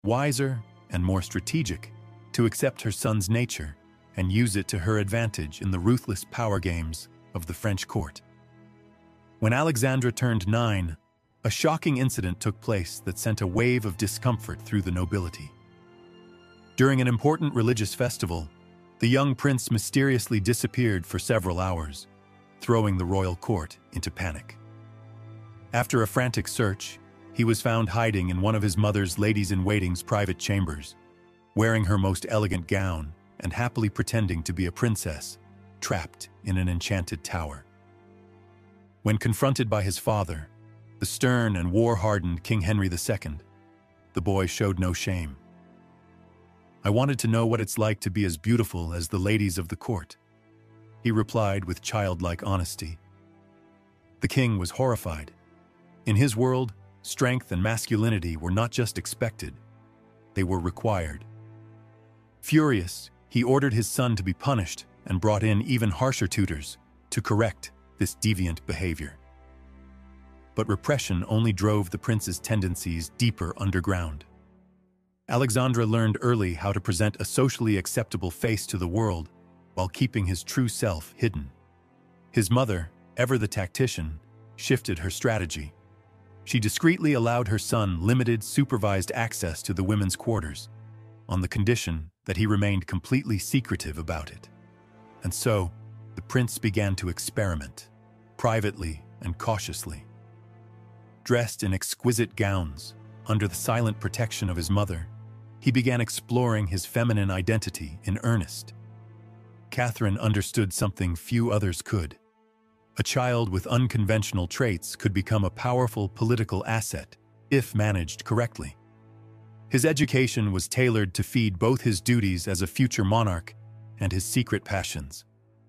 wiser and more strategic, to accept her son's nature and use it to her advantage in the ruthless power games of the French court. When Alexandra turned 9, a shocking incident took place that sent a wave of discomfort through the nobility. During an important religious festival, the young prince mysteriously disappeared for several hours, throwing the royal court into panic. After a frantic search, he was found hiding in one of his mother's ladies-in-waiting's private chambers, wearing her most elegant gown and happily pretending to be a princess, trapped in an enchanted tower. When confronted by his father, the stern and war-hardened King Henry II, the boy showed no shame. "I wanted to know what it's like to be as beautiful as the ladies of the court," he replied with childlike honesty. The king was horrified. In his world, strength and masculinity were not just expected, they were required. Furious, he ordered his son to be punished and brought in even harsher tutors to correct this deviant behavior. But repression only drove the prince's tendencies deeper underground. Alexandre learned early how to present a socially acceptable face to the world while keeping his true self hidden. His mother, ever the tactician, shifted her strategy. She discreetly allowed her son limited supervised access to the women's quarters, on the condition that he remained completely secretive about it. And so, the prince began to experiment, privately and cautiously. Dressed in exquisite gowns, under the silent protection of his mother, he began exploring his feminine identity in earnest. Catherine understood something few others could. A child with unconventional traits could become a powerful political asset, if managed correctly. His education was tailored to feed both his duties as a future monarch and his secret passions.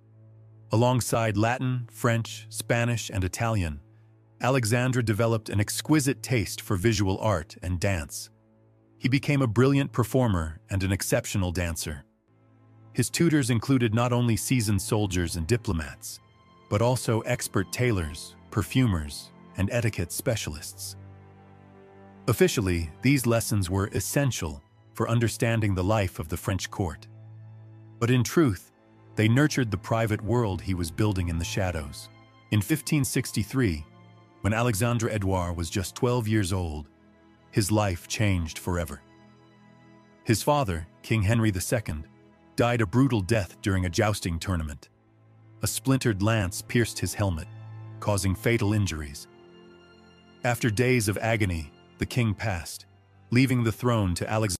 Alongside Latin, French, Spanish, and Italian, Alexandre developed an exquisite taste for visual art and dance. He became a brilliant performer and an exceptional dancer. His tutors included not only seasoned soldiers and diplomats, but also expert tailors, perfumers, and etiquette specialists. Officially, these lessons were essential for understanding the life of the French court. But in truth, they nurtured the private world he was building in the shadows. In 1563, when Alexandre Edouard was just 12 years old, his life changed forever. His father, King Henry II, died a brutal death during a jousting tournament. A splintered lance pierced his helmet, causing fatal injuries. After days of agony, the king passed, leaving the throne to Alexandre.